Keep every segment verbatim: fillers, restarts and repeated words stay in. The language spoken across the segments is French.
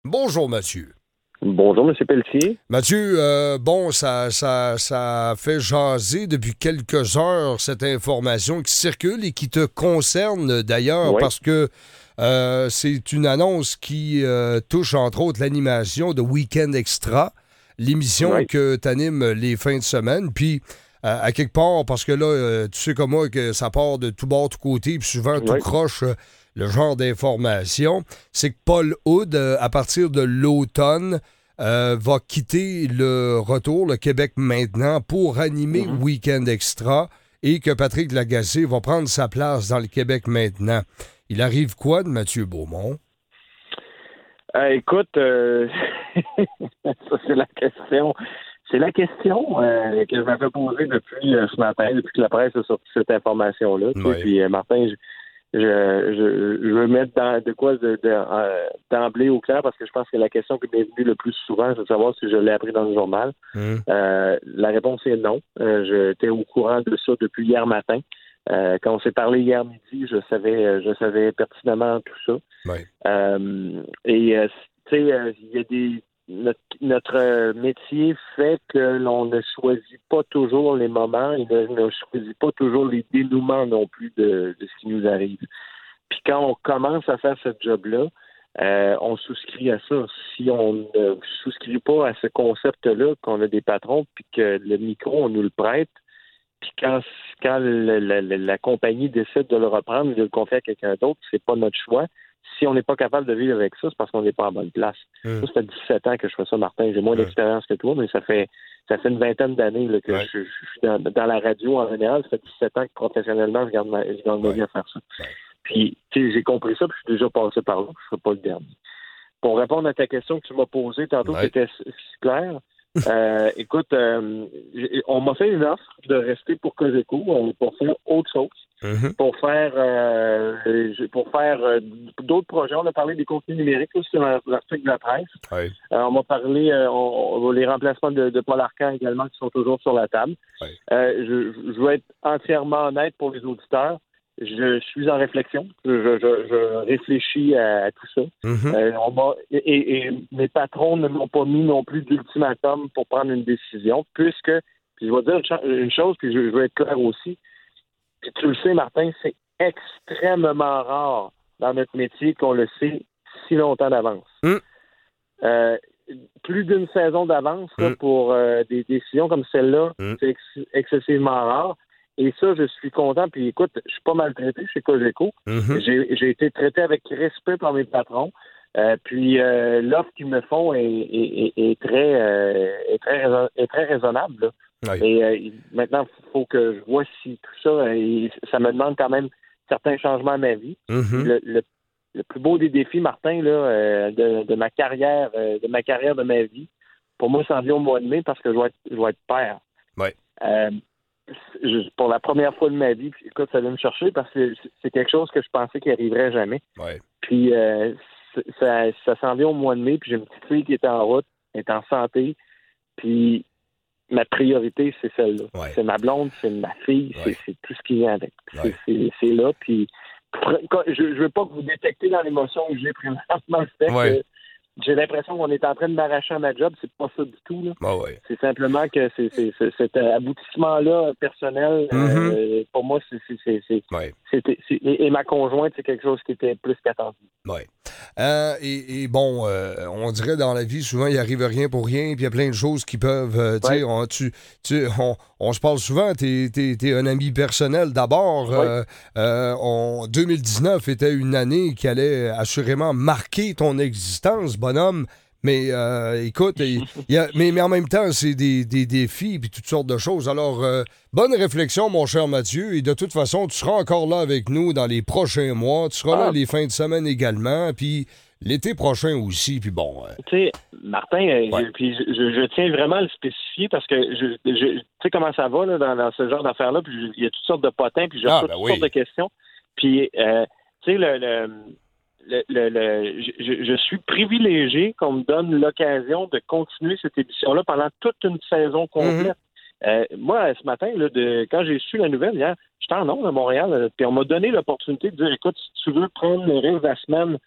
Bonjour, Mathieu. Bonjour, M. Pelletier. Mathieu, euh, bon, ça, ça, ça fait jaser depuis quelques heures cette information qui circule et qui te concerne d'ailleurs Oui. parce que euh, c'est une annonce qui euh, touche entre autres l'animation de Week-end Extra, l'émission Oui. que tu animes les fins de semaine. Puis, euh, à quelque part, parce que là, euh, tu sais comme moi que ça part de tout bord, tout côté, puis souvent tout Oui. croche euh, le genre d'information, c'est que Paul Hood, euh, à partir de l'automne, euh, va quitter le retour, le Québec maintenant, pour animer Mm-hmm. Week-end Extra et que Patrick Lagacé va prendre sa place dans le Québec maintenant. Il arrive quoi de Mathieu Beaumont? Euh, écoute, euh, ça c'est la question. C'est la question euh, que je m'avais posée depuis euh, ce matin, depuis que la presse a sorti cette information-là. tu sais. Oui. Puis euh, Martin, je, je, je, je veux mettre dans, de quoi de, de, euh, d'emblée au clair parce que je pense que la question qui m'est venue le plus souvent, c'est de savoir si je l'ai appris dans le journal. Hum. Euh, la réponse est non. Euh, j'étais au courant de ça depuis hier matin. Euh, quand on s'est parlé hier midi, je savais, je savais pertinemment tout ça. Oui. Euh, et euh, tu sais, euh, il y a des notre, notre euh, métier fait que l'on ne choisit pas toujours les moments et ne, ne choisit pas toujours les dénouements non plus de, de ce qui nous arrive. Puis quand on commence à faire ce job-là, euh, on souscrit à ça. Si on ne souscrit pas à ce concept-là, qu'on a des patrons, puis que le micro, on nous le prête, puis quand, quand le, le, le, la compagnie décide de le reprendre et de le confier à quelqu'un d'autre, c'est pas notre choix. Si on n'est pas capable de vivre avec ça, c'est parce qu'on n'est pas en bonne place. Hum. Ça, ça fait dix-sept ans que je fais ça, Martin. J'ai moins Hum. d'expérience que toi, mais ça fait ça fait une vingtaine d'années là, que Ouais. je, je suis dans, dans la radio en général. Ça fait dix-sept ans que professionnellement, je garde ma, je gagne ma Ouais. vie à faire ça. Ouais. Puis, tu sais, j'ai compris ça, puis je suis déjà passé par là. Je ne serai pas le dernier. Pour répondre à ta question que tu m'as posée tantôt, Ouais. qui était si clair. Euh, écoute, euh, on m'a fait une offre de rester pour Cogeco euh, pour faire autre chose, Mhm. pour faire euh, pour faire euh, d'autres projets. On a parlé des contenus numériques là, sur l'article de la presse. Ouais. Euh, on m'a parlé euh, on, on, les remplacements de, de Paul Arcand également qui sont toujours sur la table. Ouais. Euh, je, je veux être entièrement honnête pour les auditeurs. Je suis en réflexion. Je, je, je réfléchis à, à tout ça. Mhm. Euh, on m'a, et, et mes patrons ne m'ont pas mis non plus d'ultimatum pour prendre une décision, puisque, puis je vais dire une, cho- une chose, puis je, je veux être clair aussi, puis tu le sais, Martin, c'est extrêmement rare dans notre métier qu'on le sait si longtemps d'avance. Mm. Euh, plus d'une saison d'avance là, Mm. pour euh, des décisions comme celle-là, Mm. c'est ex- excessivement rare. Et ça, je suis content. Puis écoute, je suis pas maltraité chez Cogeco. Mhm. J'ai, j'ai été traité avec respect par mes patrons. Euh, puis euh, l'offre qu'ils me font est, est, est, est très, euh, est, très raison- est très raisonnable. Là. Ouais. Et euh, maintenant, il faut que je vois si tout ça, euh, ça me demande quand même certains changements à ma vie. Mhm. Le, le, le plus beau des défis, Martin, là, euh, de, de ma carrière, euh, de ma carrière, de ma vie, pour moi, ça en vient au mois de mai parce que je vais être, je vais être père. Ouais. Euh, je- pour la première fois de ma vie, puis, écoute, ça vient me chercher parce que c'est- c'est quelque chose que je pensais qui arriverait jamais. Ouais. Puis euh, c'est- ça, ça s'en vient au mois de mai, puis j'ai une petite fille qui est en route, elle est en santé, puis ma priorité, c'est celle-là. Ouais. C'est ma blonde, c'est ma fille, Ouais. c'est, c'est tout ce qui vient avec. Ouais. C'est, c'est, c'est là, puis je ne veux pas que vous détectez dans l'émotion que j'ai présentement, le fait Ouais. que j'ai l'impression qu'on est en train de m'arracher à ma job, c'est pas ça du tout, là. Ah ouais. C'est simplement que c'est, c'est, c'est, cet aboutissement-là personnel, Mhm. euh, pour moi, c'est, c'est, c'est, c'est, Ouais. c'était- c'est- et, et ma conjointe, c'est quelque chose qui était plus qu'attendu. Ouais. Euh, et, et bon, euh, on dirait dans la vie, souvent, il arrive rien pour rien, puis il y a plein de choses qui peuvent, euh, tu sais, Ouais. on, tu, tu- on, on se parle souvent, t'es, t'es, t'es un ami personnel d'abord. Ouais. Euh, euh, on- deux mille dix-neuf était une année qui allait assurément marquer ton existence, bonhomme. Mais euh, écoute, il y a, mais, mais en même temps, c'est des, des défis puis toutes sortes de choses. Alors, euh, bonne réflexion, mon cher Mathieu. Et de toute façon, tu seras encore là avec nous dans les prochains mois. Tu seras Ah. là les fins de semaine également. Puis l'été prochain aussi. Puis bon. euh, Tu sais, Martin, euh, Ouais. je, puis je, je- je tiens vraiment à le spécifier parce que je, je- tu sais comment ça va là, dans, dans ce genre d'affaires-là, puis je- il y a toutes sortes de potins, puis j'ai Ah, reçu ben toutes oui. sortes de questions. Puis, euh, tu sais, le, le, le, le- le- je, je- je suis privilégié qu'on me donne l'occasion de continuer cette émission-là pendant toute une saison complète. Euh, moi, ce matin, là, de, quand j'ai su la nouvelle hier, j'étais en ondes à Montréal, euh, puis on m'a donné l'opportunité de dire, écoute, si tu veux prendre le reste de la semaine,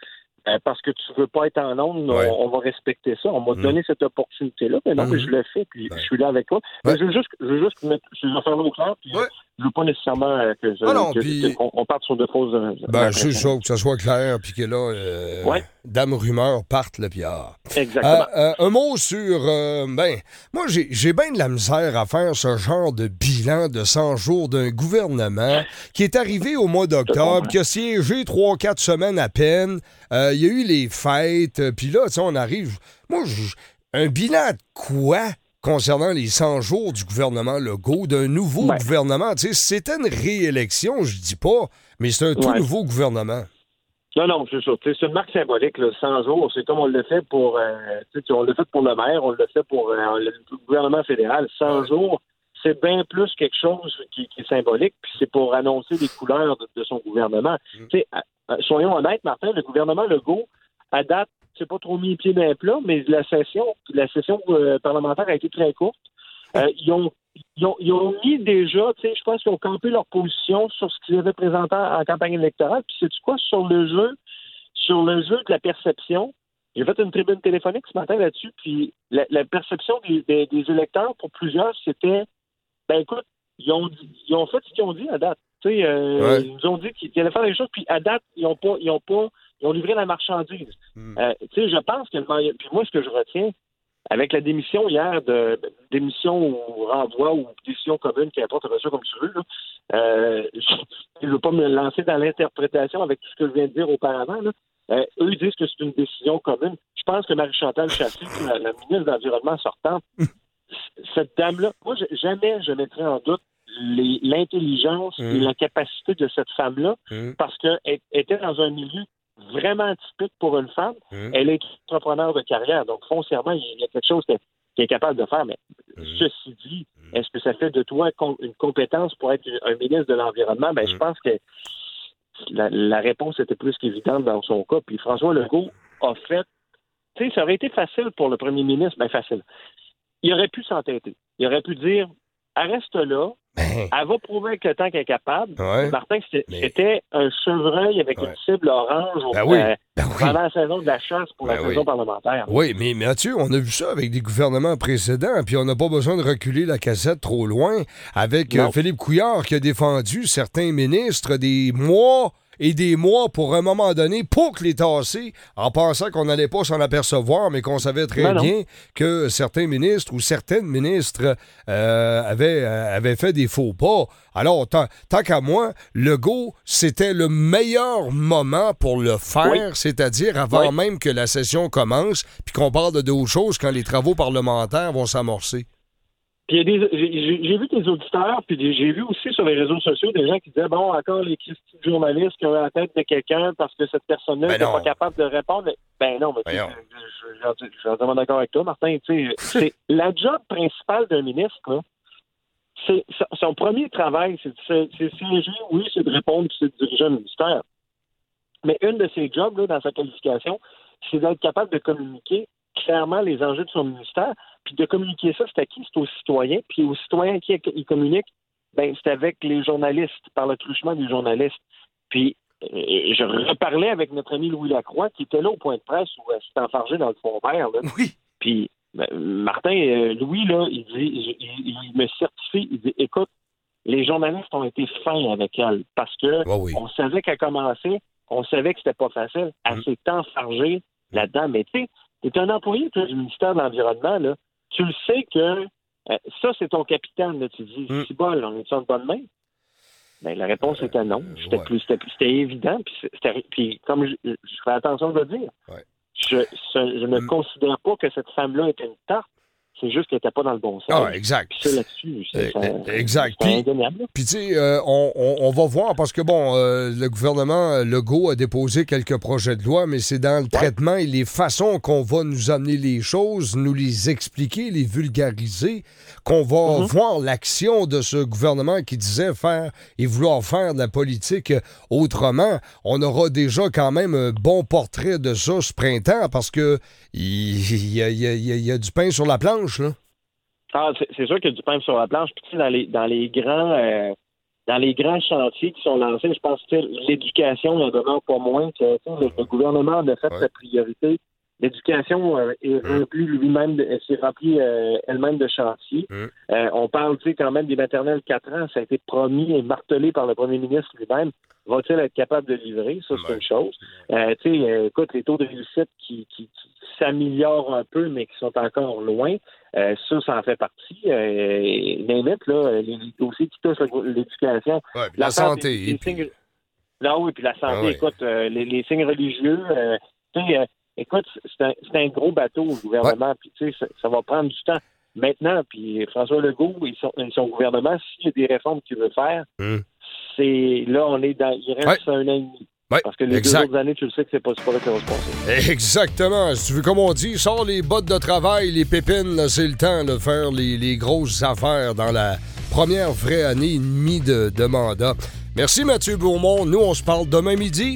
euh, parce que tu veux pas être en onde, Ouais. on, on va respecter ça. On m'a Mm. donné cette opportunité-là, mais non, Mm. mais je le fais, puis Ouais. je suis là avec toi. Ouais. Mais je veux juste, je veux juste mettre ces affaires-là au clair, puis Ouais. je veux pas nécessairement euh, que je, Ah non, que- puis- qu'on on parte sur de fausses... euh, Ben, c'est impressions. ça, que ça soit clair, puis que là, euh, Ouais. Dame Rumeur parte, là, puis ah. Exactement. Euh, euh, un mot sur... euh, ben, moi, j'ai, j'ai bien de la misère à faire ce genre de bilan de cent jours d'un gouvernement qui est arrivé au mois d'octobre, qui a siégé trois quatre semaines à peine. Euh, Il y a eu les fêtes, euh, puis là, tu sais, on arrive... Moi, je- un bilan de quoi concernant les cent jours du gouvernement Legault, d'un nouveau Ben. gouvernement? Tu sais, si c'était une réélection, je dis pas, mais c'est un tout Ouais. nouveau gouvernement. Non, non, c'est ça. Tu sais, c'est une marque symbolique, là, cent jours. C'est comme on l'a fait pour, euh, tu sais, on l'a fait pour le maire, on l'a fait pour euh, le gouvernement fédéral. cent Ouais. jours, c'est bien plus quelque chose qui, qui est symbolique, puis c'est pour annoncer les couleurs de, de son gouvernement. Mm. Tu sais, euh, soyons honnêtes, Martin, le gouvernement Legault, à date, c'est pas trop mis les pieds dans les plats, mais la session, la session euh, parlementaire a été très courte. Euh, ils ont Ils ont, ils ont mis déjà, tu sais, je pense qu'ils ont campé leur position sur ce qu'ils avaient présenté en campagne électorale. Puis, sais-tu quoi, sur le jeu, sur le jeu de la perception, j'ai fait une tribune téléphonique ce matin là-dessus, puis la, la perception des, des, des électeurs, pour plusieurs, c'était, ben écoute, ils ont, dit- ils ont fait ce qu'ils ont dit à date. Tu sais, euh, Ouais. ils nous ont dit qu'ils allaient faire des choses, puis à date, ils ont pas, ils ont pas, ils ont livré la marchandise. Mm. Euh, tu sais, je pense que, le meilleur- puis moi, ce que je retiens, avec la démission hier, de démission ou renvoi ou décision commune, qu'importe, appelle ça comme tu veux, là, euh, je ne veux pas me lancer dans l'interprétation avec tout ce que je viens de dire auparavant. Là. Euh, eux, ils disent que c'est une décision commune. Je pense que Marie-Chantal Chassé, la, la ministre de l'Environnement sortante, cette dame-là, moi, je- jamais je mettrais en doute les- l'intelligence Mm. et la capacité de cette femme-là, Mm. parce qu'elle était dans un milieu vraiment typique pour une femme. Mm. Elle est entrepreneur de carrière, donc foncièrement, il y a quelque chose qu'elle qu'elle est capable de faire. Mais Mm. ceci dit, est-ce que ça fait de toi com- une compétence pour être un ministre de l'Environnement? Ben, je Mm. pense que la, la réponse était plus qu'évidente dans son cas. Puis François Legault a fait... Tu sais, ça aurait été facile pour le premier ministre, ben facile. Il aurait pu s'entêter. Il aurait pu dire, elle reste là, Ben, elle va prouver avec le temps qu'elle est capable. Ouais. Martin, c'était, Mais- c'était un chevreuil avec Ouais. une cible orange au- Ben oui, euh, ben oui. pendant la saison de la chasse pour Ben la oui. saison parlementaire. Oui, mais Mathieu, on a vu ça avec des gouvernements précédents, puis on n'a pas besoin de reculer la cassette trop loin avec euh, Non. Philippe Couillard qui a défendu certains ministres des mois et des mois pour un moment donné pour que les tasser en pensant qu'on n'allait pas s'en apercevoir, mais qu'on savait très Ben non. bien que certains ministres ou certaines ministres euh, avaient, euh, avaient fait des faux pas. Alors, tant, tant qu'à moi, Legault, c'était le meilleur moment pour le faire, Oui. c'est-à-dire avant Oui. même que la session commence, puis qu'on parle de d'autres choses quand les travaux parlementaires vont s'amorcer. Puis il y a des, j'ai, j'ai- j'ai vu tes auditeurs, puis des- j'ai vu aussi sur les réseaux sociaux des gens qui disaient, bon, encore les Christy de journalistes qui ont la tête de quelqu'un parce que cette personne-là Ben n'était non. pas capable de répondre. Ben non, mais tu sais, Voyons. je, je, je, je suis entièrement d'accord avec toi, Martin. Tu sais, c'est la job principale d'un ministre, là, c'est son, son premier travail, c'est, c'est, c'est siéger, oui, c'est de répondre, puis c'est de diriger un ministère. Mais une de ses jobs, là, dans sa qualification, c'est d'être capable de communiquer clairement les enjeux de son ministère, puis de communiquer ça, c'est à qui? C'est aux citoyens, puis aux citoyens à qui ils communiquent, ben, c'est avec les journalistes, par le truchement des journalistes. Puis, euh, je reparlais avec notre ami Louis Lacroix, qui était là au point de presse où elle s'est enfargée dans le fond vert, là. Oui. Puis, ben, Martin, euh, Louis, là, il dit, il, il me certifie, il dit, écoute, les journalistes ont été fins avec elle, parce que Ouais, oui. on savait qu'elle commençait, on savait que c'était pas facile. Elle Mm. s'est enfargée là-dedans. Mais tu sais, t'es un employé toi, du ministère de l'Environnement, là. Tu le sais que euh, ça, c'est ton capitaine, là. Tu dis, Mm. c'est bon, on est sur une bonne main? Ben, la réponse Euh, était non. C'était, ouais. plus, c'était, c'était évident. Puis, c'était- puis comme je, je fais attention de le dire, Ouais. je, ce- je ne Mm. considère pas que cette femme-là était une tarte. C'est juste qu'elle n'était pas dans le bon sens. Ah, exact. Puis ça, là-dessus, c'est, ça, Euh, exact. c'est Puis- indéniable, là. Puis, tu sais, euh, on, on- on va voir, parce que, bon, euh, le gouvernement euh, Legault a déposé quelques projets de loi, mais c'est dans le traitement et les façons qu'on va nous amener les choses, nous les expliquer, les vulgariser, qu'on va Mhm. voir l'action de ce gouvernement qui disait faire et vouloir faire de la politique euh, autrement. On aura déjà quand même un bon portrait de ça ce printemps, parce que il il y, a, il y a- il y a- il y a du pain sur la planche, là. Ah, c'est, c'est sûr qu'il y a du pain sur la planche. Puis, tu sais, dans les, dans les grands, euh, dans les grands chantiers qui sont lancés, je pense que l'éducation n'en demeure pas moins que le, le gouvernement a fait ouais. sa priorité. L'éducation euh, est mmh. remplie lui-même, de, s'est remplie euh, elle-même de chantiers. Mmh. Euh, on parle, tu sais, quand même des maternelles quatre ans, ça a été promis et martelé par le premier ministre lui-même. Va-t-il être capable de livrer? Ça, c'est ouais. une chose. Euh, tu sais, euh, écoute, les taux de réussite qui, qui, qui s'améliorent un peu, mais qui sont encore loin, euh, ça, ça en fait partie. Euh, limite, là, les dossiers qui touchent l'éducation. Ouais, la, la santé. Des, des signes... Non, oui, puis la santé, ah, ouais. écoute, euh, les, les signes religieux, euh, tu sais, euh, écoute, c'est un, c'est un gros bateau, le gouvernement, ouais. puis tu sais, ça, ça va prendre du temps. Maintenant, puis François Legault et son, son gouvernement, s'il y a des réformes qu'il veut faire, mm. c'est là, on est dans, il reste ouais. un an et demi. Ouais, Parce que les exact. deux autres années, tu le sais que c'est pas, c'est pas là que ça va se passer. Exactement. Si tu veux, comme on dit, sors les bottes de travail, les pépines, là, c'est le temps de faire les, les grosses affaires dans la première vraie année et demie de, de mandat. Merci Mathieu Beaumont. Nous, on se parle demain midi.